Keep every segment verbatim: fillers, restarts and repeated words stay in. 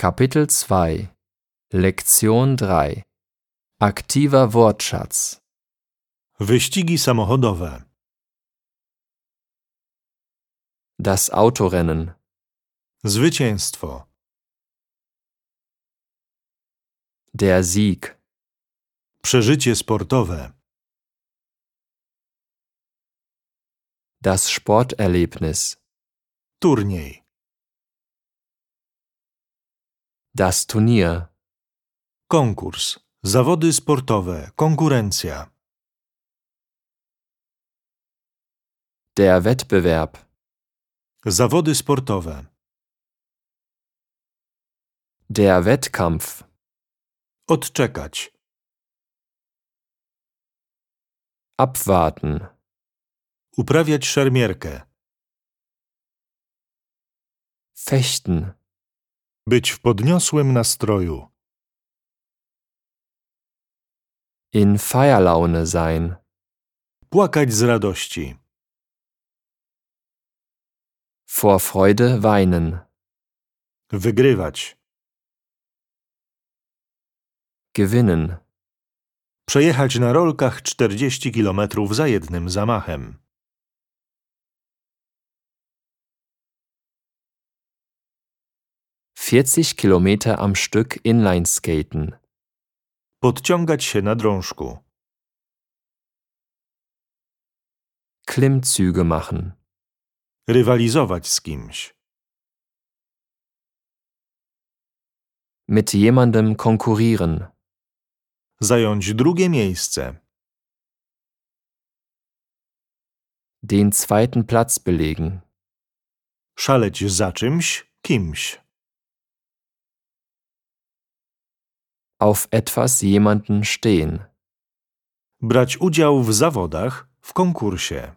Kapitel zwei Lektion drei Aktiver Wortschatz Wyścigi samochodowe. Das Autorennen Zwycięstwo. Der Sieg Przeżycie sportowe. Das Sporterlebnis Turniej. Das Turnier Konkurs. Zawody sportowe. Konkurencja. Der Wettbewerb Zawody sportowe. Der Wettkampf Odczekać. Abwarten Uprawiać szermierkę. Fechten Być w podniosłym nastroju. In Feierlaune sein Płakać z radości. Vor Freude weinen Wygrywać. Gewinnen Przejechać na rolkach czterdzieści kilometrów za jednym zamachem. vierzig Kilometer am Stück Inlineskaten Podciągać się na drążku. Klimmzüge machen Rywalizować z kimś. Mit jemandem konkurrieren Zająć drugie miejsce. Den zweiten Platz belegen Szaleć za czymś, kimś. Auf etwas jemanden stehen Brać udział w zawodach, w konkursie.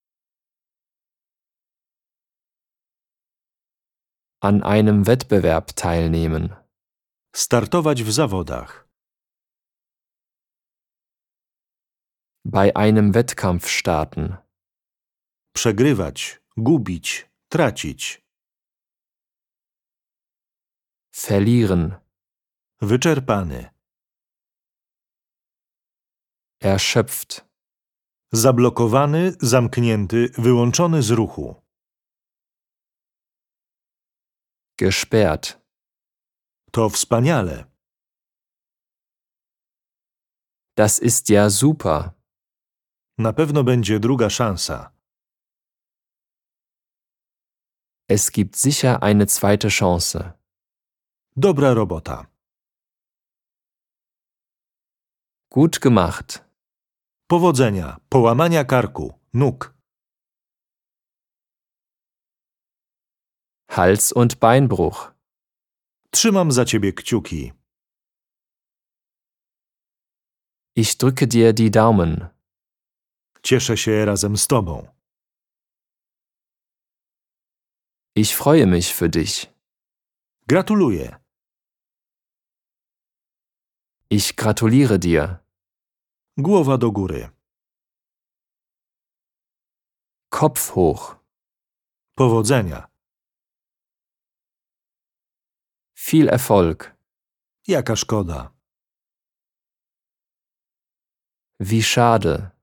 An einem Wettbewerb teilnehmen Startować w zawodach. Bei einem Wettkampf starten Przegrywać, gubić, tracić. Verlieren Wyczerpany. Erschöpft Zablokowany, zamknięty, wyłączony z ruchu. Gesperrt To wspaniale. Das ist ja super. Na pewno będzie druga szansa. Es gibt sicher eine zweite Chance. Dobra robota. Gut gemacht. Powodzenia, połamania karku, nóg. Hals- und Beinbruch. Trzymam za ciebie kciuki. Ich drücke dir die Daumen. Cieszę się razem z tobą. Ich freue mich für dich. Gratuluję. Ich gratuliere dir. Głowa do góry. Kopf hoch. Powodzenia. Viel Erfolg. Jaka szkoda. Wie schade.